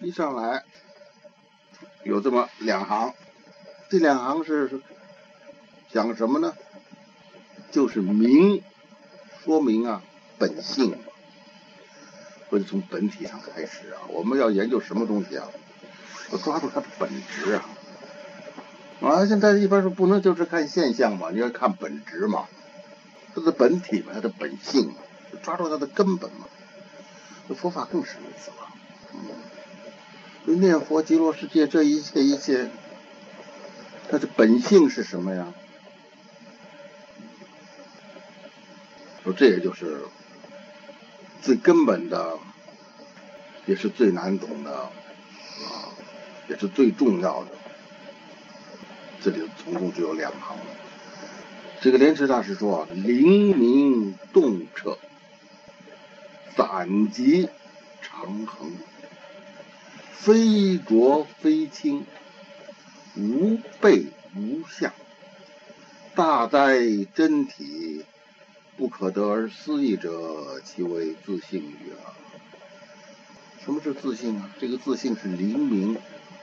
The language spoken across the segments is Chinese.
一上来有这么两行，这两行是讲什么呢？就是明，说明啊本性，或者从本体上开始啊。我们要研究什么东西啊？要抓住它的本质啊！现在一般说不能就是看现象嘛，你要看本质嘛，它的本体嘛，它的本性嘛，抓住它的根本嘛。这佛法更是如此了。念佛极乐世界这一切，它的本性是什么呀？说这也就是最根本的，也是最难懂的也是最重要的。这里总共只有两行。这个莲池大师说灵明洞彻，暂极长恒，非浊非清，无背无相，大哉真体，不可得而思议者，其为自性语啊。什么是自性啊？这个自性是灵明，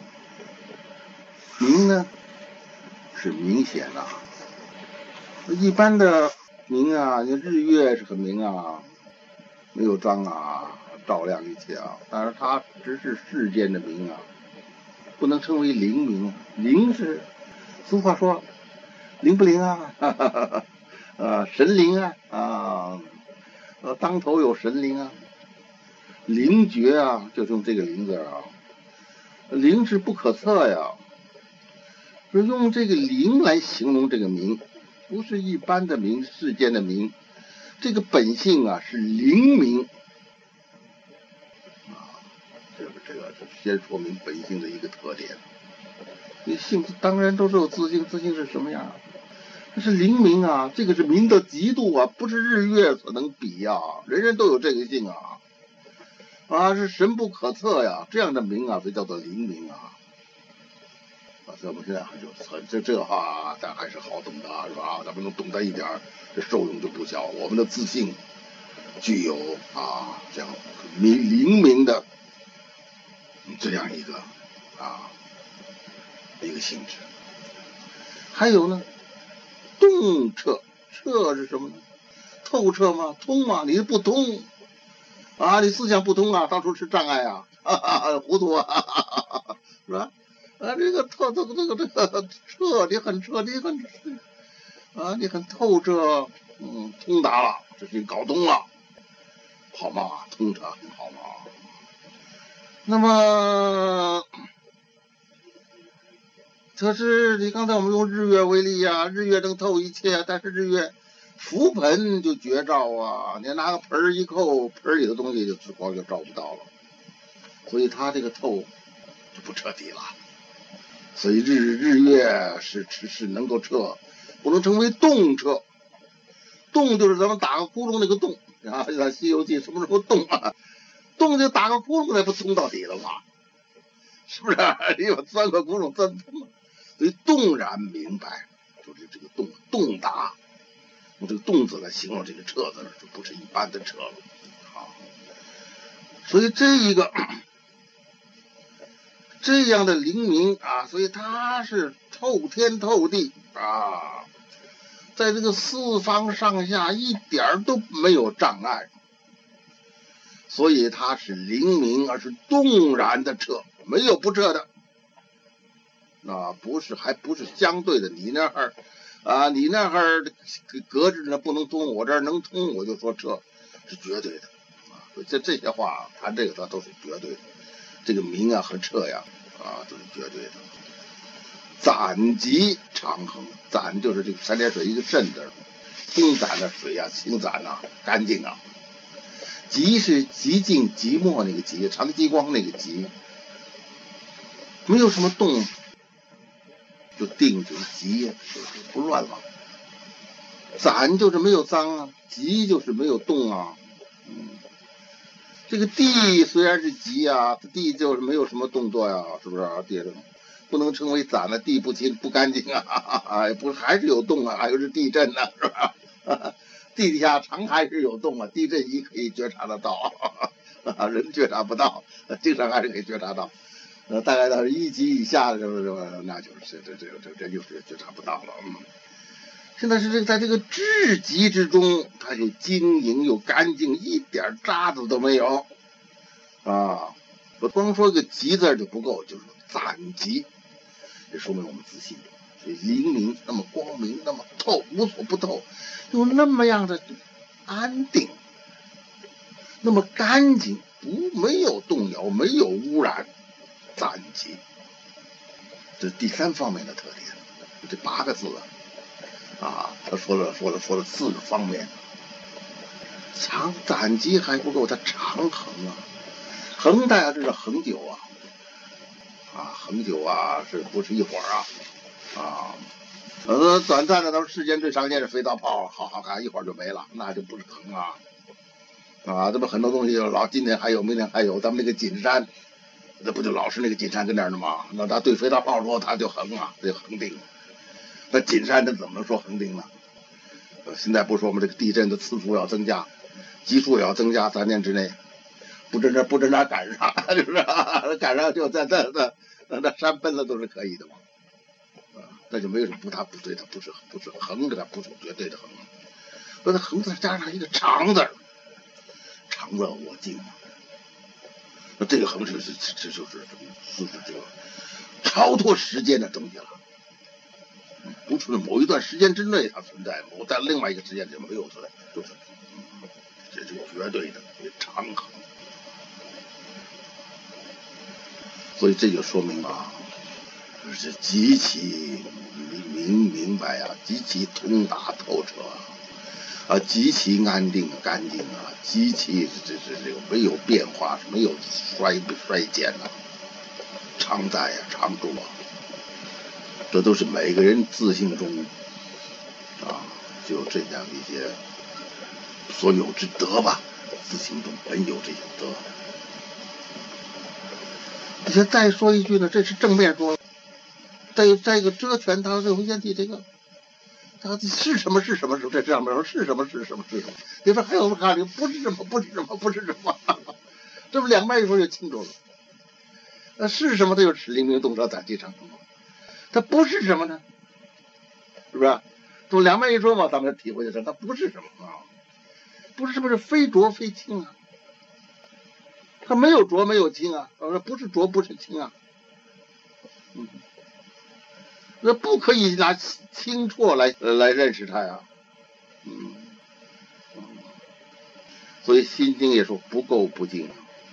明呢是明显啊。一般的明啊，你日月是很明啊，没有脏啊，照亮一切啊。但是它只是世间的明啊，不能称为灵明。灵是俗话说灵不灵啊？神灵啊，当头有神灵啊，灵觉啊，就用这个灵字啊。灵是不可测呀，是用这个灵来形容这个明，不是一般的明，世间的明。这个本性啊是灵明这个是先说明本性的一个特点。你性当然都是有自性，自性是什么样？这是灵明啊，这个是明的极度啊，不是日月所能比啊，人人都有这个性是神不可测呀，这样的明啊，所以叫做灵明啊。所以我们现在这话咱还是好懂的是吧？咱们能懂得一点，这受用就不小。我们的自信具有这样灵明的这样一个性质。还有呢，洞彻，彻是什么呢？透彻吗？通吗？你不通你思想不通啊，到处是障碍糊涂是吧？这个彻，你很彻，你很透彻，通达了，这是搞通了，好嘛，通彻很好嘛。那么，可是你刚才我们用日月为例日月能透一切，但是日月浮盆就绝照啊，你拿个盆一扣，盆里的东西就紫光就照不到了，所以它这个透就不彻底了。所以日月是能够彻，不能称为洞彻。洞就是咱们打个窟窿那个洞像《西游记》什么洞洞就打个窟窿才不通到底了嘛，是不是？你把钻个窟窿钻不通了。所以洞然明白，就是这个洞达，用这个洞字来形容这个彻字，就不是一般的彻了。所以这样的灵明所以它是透天透地在这个四方上下一点都没有障碍，所以它是灵明，而是洞然的彻，没有不彻的。还不是相对的，你那儿隔着呢不能通，我这儿能通，我就说彻，是绝对的这些话谈这个它都是绝对的。这个明和彻都是绝对的。暂极长恒，暂就是这个三点水一个震字，清暂的水清暂干净极是极静寂寞那个极，长极光那个极，没有什么动，就定就是极，不乱了。暂就是没有脏极就是没有动这个地虽然是极地就是没有什么动作是不是地不能称为暂的，地不清不干净不是还是有动还有是地震呢，是吧？地底下常还是有动地震仪可以觉察得到人觉察不到，精神还是可以觉察到。大概到1级以下的那就是这就是觉察不到了。现在是在这个至极之中，它又晶莹又干净，一点渣子都没有啊！我光说个极字就不够，就是暂极，这说明我们自信，所以灵明那么光明，那么透，无所不透，又那么样的安定，那么干净，没有动摇，没有污染。暂极，这是第3方面的特点。这8个字他说了4个方面。暂极还不够，它长恒恒大家知道恒久恒久是不是一会儿短暂的，世间最常见是肥皂泡，好看一会儿就没了，那就不是恒这么很多东西今天还有，明天还有。咱们那个锦山。那不就老是那个锦山跟那儿呢吗？那他对肥皂泡说他就恒就恒定。那锦山他怎么能说恒定呢？现在不说我们这个地震的次数要增加，级数也要增加，3年之内不真正赶上，是不是？赶上就在那山崩了都是可以的嘛。那就没有什么不对，它不是恒的，它不是绝对的恒。那它恒字加上一个长字，常乐我净。那这个恒这就是这个超脱时间的东西了，不是某一段时间之内它存在，在另外一个时间就没有存在，就是这是绝对的长恒。所以这就说明是极其明白极其通达透彻极其安定干净极其这个没有变化，没有衰减常在常驻这都是每个人自信中就这样一些所有之德吧，自信中本有这些德。而且再说一句呢，这是正面说，再一个遮权，它最后先提这个。它是什么？这上面说是什么？你说还有啥？不是什么？这不两面一说就清楚了。那是什么？它就是灵明动车暂极长恒。它不是什么呢？是不是？就两面一说嘛，咱们体会的是它不是什么不是什么是非浊非清它没有浊没有清不是浊不是清那不可以拿清浊来认识它呀。所以心经也说不垢不净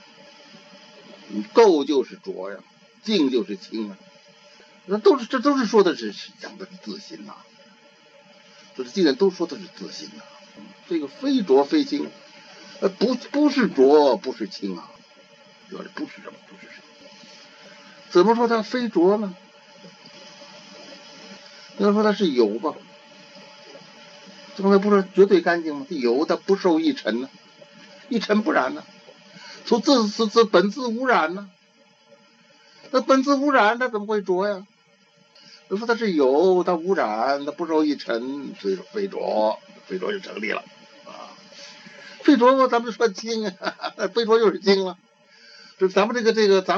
垢就是浊呀，净就是清这都是说的是讲的是自信这既然都说的是自信这个非浊非清不是浊不是清不是什么不是什么。怎么说它非浊呢？要说它是有吧，刚才不是绝对干净吗？有它不受一尘一尘不染从本自无染那本自无染它怎么会浊呀？要说它是有，它无染，它不受一尘，所以说非浊就成立了非浊咱们说清非浊就是清了。就咱们这个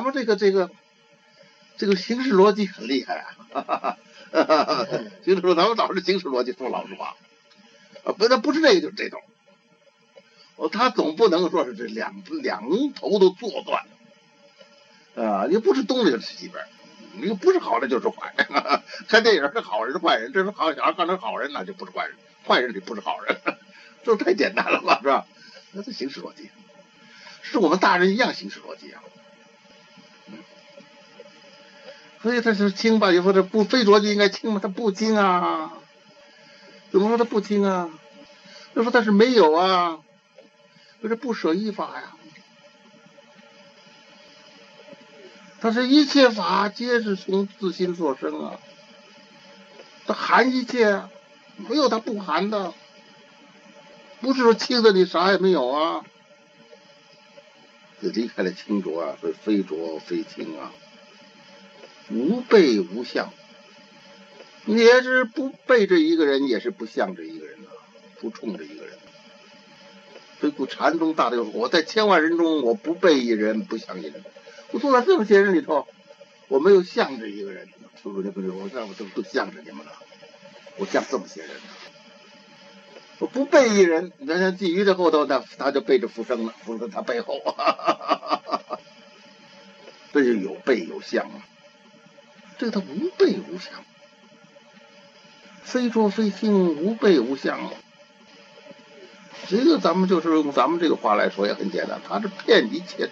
形式逻辑很厉害形式说咱们老是形式逻辑，说老实话不是这个就是这种他总不能说是这两头都做断你不是东边就是西边，你不是好人就是坏看电影是好人是坏人，这是好小孩干成好人那就不是坏人，坏人就不是好人这太简单了吧，是吧？那是形式逻辑，是我们大人一样形式逻辑所以他是清吧？有说这不非浊就应该清吗？他不清怎么说他不清就说他是没有就是不舍一法他是一切法皆是从自心所生他含一切没有他不含的，不是说清的你啥也没有就离开了清浊所以非浊非清无背无相，也是不背着一个人，也是不向着一个人不冲着一个人所以故禅宗大德说，我在千万人中，我不背一人，不像一人。我坐在这么些人里头，我没有向着一个人，是不是？我看我都向着你们了，我向这么些人。我不背一人，你看像鲫鱼在后头，他就背着浮生了，浮生他背后，这就有背有向啊。这个他无背无向，非说非听，无背无向。这个咱们就是用咱们这个话来说也很简单，他是骗一切处，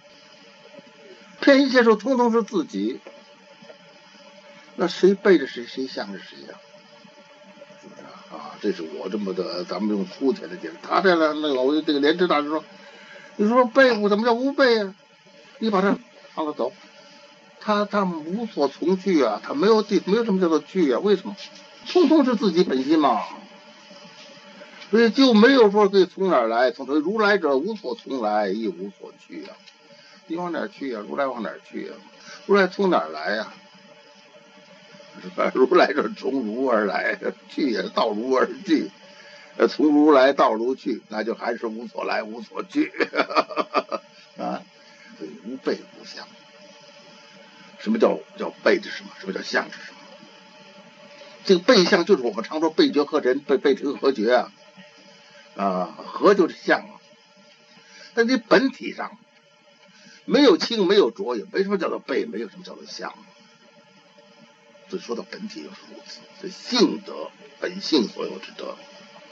骗一切处，通通是自己。那谁背着谁，谁向着谁呀？是不是啊？这是我这么的，咱们用粗浅的解释。他这样那个，我这个莲池大师说，你说背怎么叫无背啊？你把它放了走，他无所从去啊，他没有什么叫做去啊？为什么？通通是自己本心嘛。所以就没有说可以从哪儿来，从如来者无所从来，亦无所去啊。你往哪儿去啊？如来往哪儿去啊？如来从哪儿来啊？如来者从如而来，去也到如而去，从如来到如去，那就还是无所来无所去啊。所以无背无向。什么叫背是什么？什么叫向是什么？这个背向就是我们常说背觉合尘，背这个合觉啊，合就是向啊。但你本体上没有清没有浊，也没什么叫做背，没有什么叫做向。所以说到本体又是如此，这性德本性所有之德。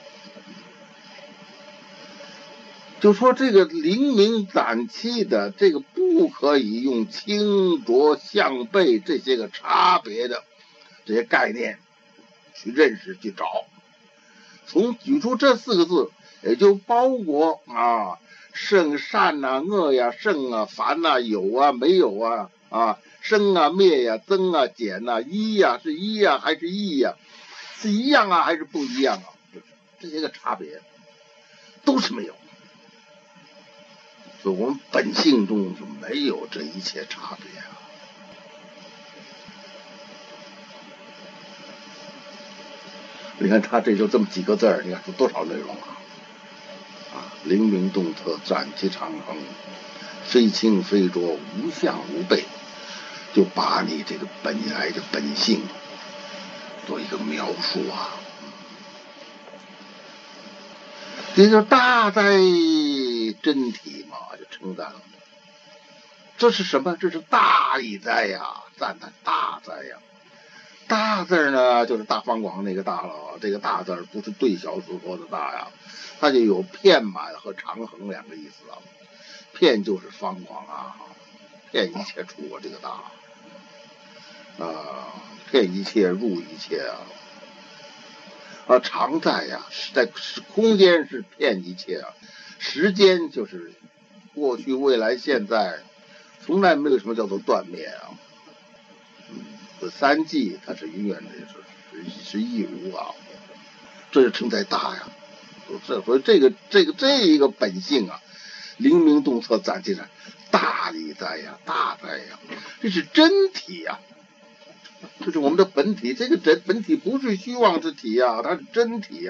就说这个灵明暂期的这个不可以用清浊向背这些个差别的这些概念去认识去找，从举出这4个字，也就包括圣善恶圣凡有没有生灭增减一是一还是异是一样还是不一样这些个差别都是没有。所以我们本性中就没有这一切差别你看他这就这么几个字儿，你看说多少内容灵明动特，暂其长恒，非清非浊，无相无背，就把你这个本来的本性做一个描述这就大在真体嘛，就称赞了。这是什么？这是大力哉赞叹大哉大字呢，就是大方广那个大了。这个大字不是对小所说的大它就有遍满和长恒2个意思遍就是方广遍一切处这个大遍一切入一切常在在空间是遍一切时间就是过去未来现在，从来没有什么叫做断灭3际它是永远的是一无这是称在大所以这一个本性灵明动特暂其长，大力哉大哉这是真体这是我们的本体。这个本体不是虚妄之体它是真体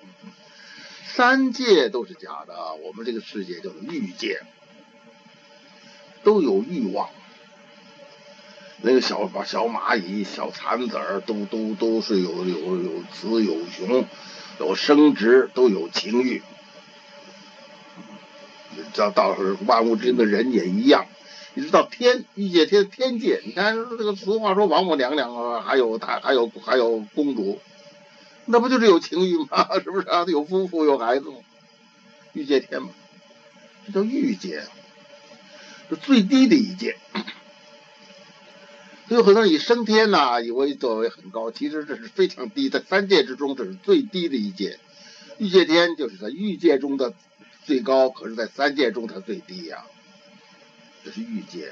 3界都是假的，我们这个世界叫做欲界，都有欲望。那个小蚂蚁、小蚕子儿都是有雌有雄，有生殖，都有情欲。到万物之中的人也一样，一直到欲界天界。你看这个俗话说王母娘娘还有公主，那不就是有情欲吗？是不是有夫妇有孩子吗？欲界天嘛，这叫欲界，是最低的一界。所以很多人以升天以为作为很高，其实这是非常低，在3界之中这是最低的一界。欲界天就是在欲界中的最高，可是在3界中它最低这是欲界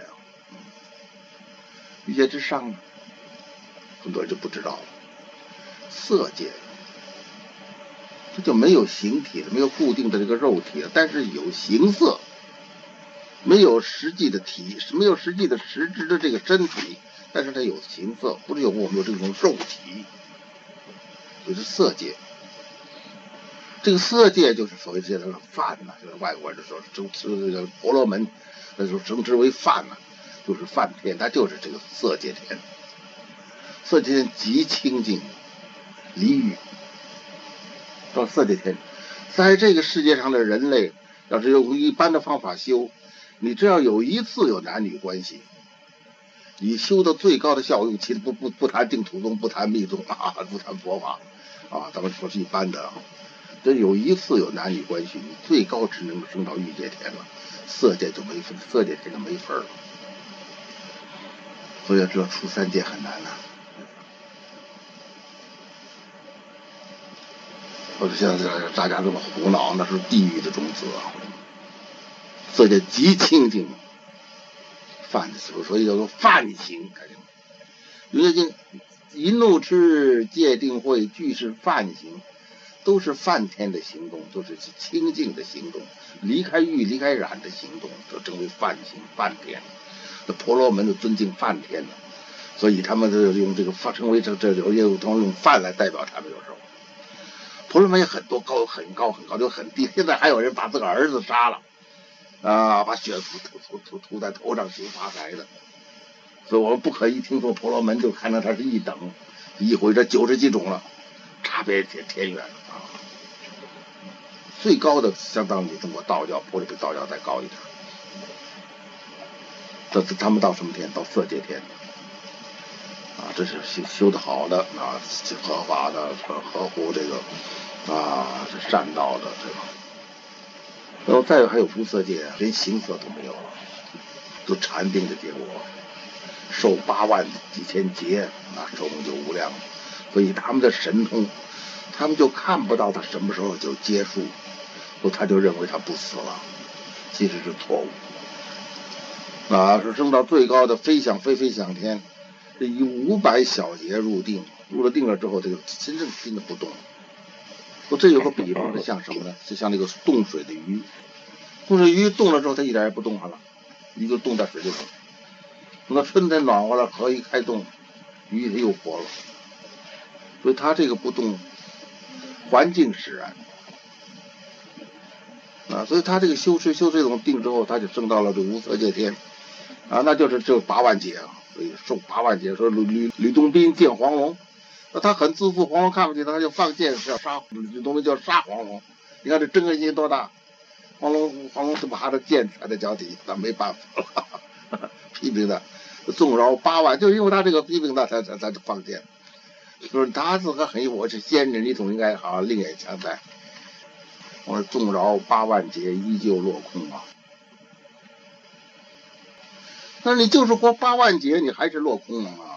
欲界之上很多人就不知道了。色界这就没有形体了，没有固定的这个肉体了，但是有形色，没有实际的体，没有实际的实质的这个身体，但是它有形色，不是我们有这种肉体，就是色界。 这个色界就是所谓这个梵呐，就是外国人说称这个婆罗门，那就称之为梵呐，就是梵天，它就是这个色界天。色界天极清净，离欲。到色界天，在这个世界上的人类，要是用一般的方法修，你只要有一次有男女关系，你修的最高的效用，其实不谈净土宗，不谈密宗啊，不谈佛法啊，咱们说是一般的。这有一次有男女关系，你最高只能升到欲界天了，色界就没分，色界天就没分了。所以要知道出三界很难呐。或者现在大家这么胡闹，那是地狱的种子啊。色界极清净，梵，所以叫做梵行。因为经一怒痴戒定慧俱是梵行，都是梵天的行动，都是清净的行动，离开欲离开染的行动，这称为梵行，梵天。这婆罗门就尊敬梵天的，所以他们就用这个称为这有业务通用梵来代表他们。有时候婆罗门也很多高很高很高，就很低。现在还有人把自个儿子杀了啊，把血涂在头上求发财的。所以我们不可一听说婆罗门就看到他是一等，一回这90几种了，差别天远啊。最高的相当于中国道教，或者比道教再高一点。他们到什么天？到色界天啊，这是修得好的啊，合法的，合乎这个啊，是善道的这个。然后再有还有无色界，连形色都没有了，就禅定的结果，受8万几千劫啊，寿命就无量。所以他们的神通，他们就看不到他什么时候就结束，他就认为他不死了，其实是错误啊。是升到最高的飞翔天，以500小节入定，入了定了之后，这个真正心的不动。这有个比方，是像什么呢？就像那个冻水的鱼，冻水鱼冻了之后，它一点也不动弹了，鱼就冻在水里头。等到春天暖和了，河一开动，鱼它又活了。所以它这个不动，环境使然啊。所以它这个修这种定之后，它就升到了这无色界天啊，那就是8万劫啊。所以受8万劫。说吕洞宾见黄龙。他很自负，黄龙看不起他，就放箭是要杀吕洞宾，叫杀黄龙。你看这真根心多大！黄龙就把他的剑踩在脚底，那没办法了，批评他，纵饶8万，就因为他这个批评他才放箭。说他自个很有，我是仙人，你总应该好好另眼相待。我说纵饶8万劫，依旧落空啊。那你就是活8万劫，你还是落空了啊。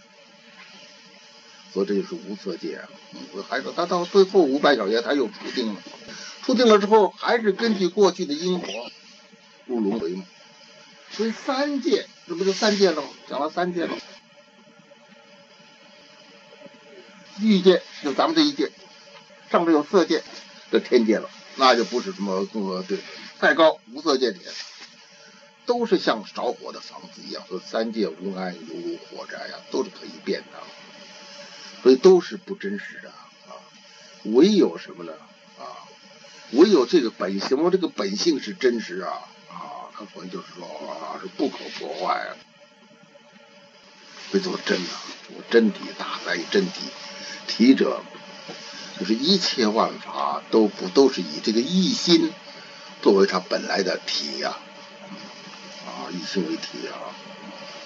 所以这就是无色界。还是他到最后500小节，他又出定了。出定了之后，还是根据过去的因果入轮回嘛。所以3界，这不就3界了吗？讲了3界了。欲界就咱们这一界，上头有色界，这天界了，那就不是什么对，再高无色界天，都是像着火的房子一样。说3界无安，犹如火灾呀，都是可以变的。所以都是不真实的啊，唯有什么呢啊？唯有这个本性，这个本性是真实啊，它所以就是说啊，是不可破坏啊。所以做真啊，做真体，大在真体，体者就是一切万法都是以这个一心作为它本来的体呀，以心为体啊。